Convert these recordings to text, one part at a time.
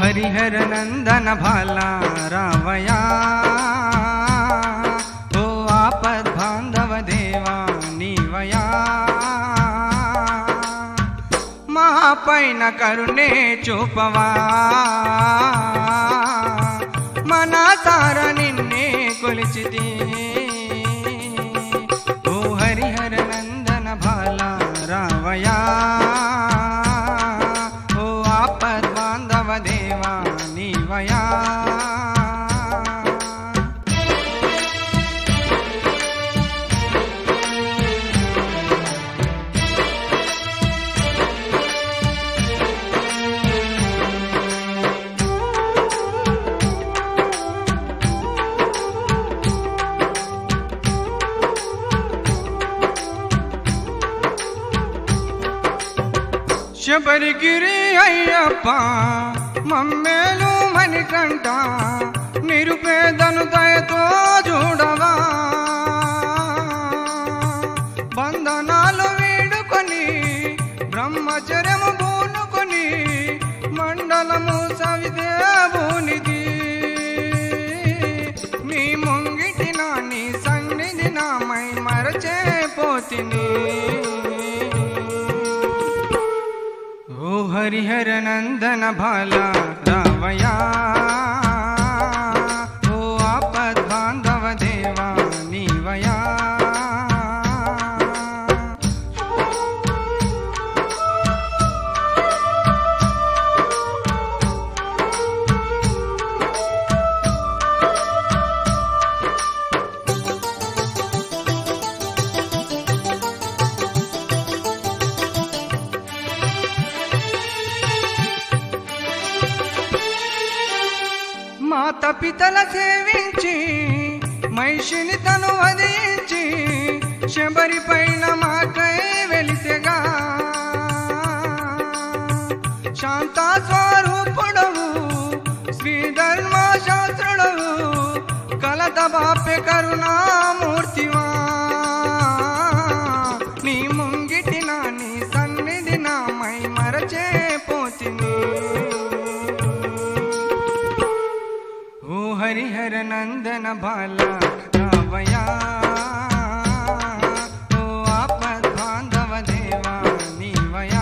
हरिहर नंदन भाला रावया ओ आपद बांधव देवा नीवया महापैन करुणे चूपवा मनसार निन्ने कोलिचिति ओ हरिहर नंदन भाला रावया ओ आपद बांधव देवा नीवया శబరిగిరి అయ్యప్ప మమ్మేలు మణికంఠ నిరుపేదను దయతో చూడవా బంధనాలు వీడుకొని బ్రహ్మచర్యము పూనుకొని మండలము సవిదేవునిది నీ ముంగిటి నాని సన్నిధి నామై మరచే పోతిని हरिहर नंदन भाला रावया ओ आपद बांधव देवा नीवया మాత పితల సేవించి మహిషిని తను వధించి శబరి పైన మాకై వెలిసెగా శాంతా స్వరూపుడవు శ్రీధర్మ శాస్త్రుడవు కలత బాప్య కరుణామూర్తివా నీ ముంగిటి నాని సన్నిధి నామై మరచే పోతిని हरिहर नंदन भाला रावया ओ आपद बांधव देवा नीवया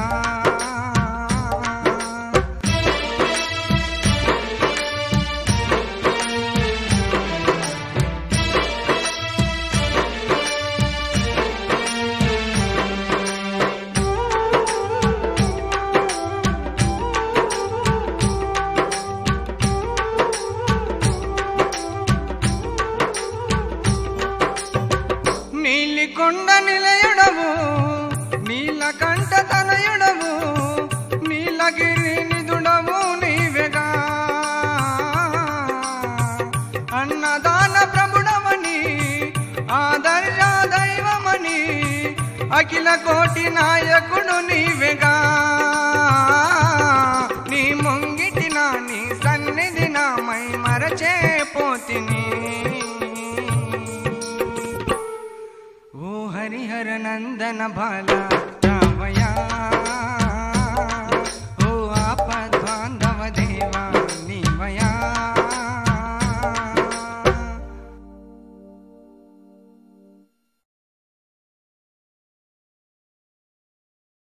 నీలికొండ నిలయుడవు నీలకంఠ తనయుడవు నీలగిరి నిధుడవు నీవెగా అన్నదాన ప్రభుడవని ఆదర్శ దైవమని అఖిల కోటి నాయకుడు నీవెగా నీ ముంగిటి నాని సన్నిధి నామై మరచే పోతిని हरिहर नंदन भाला रावया।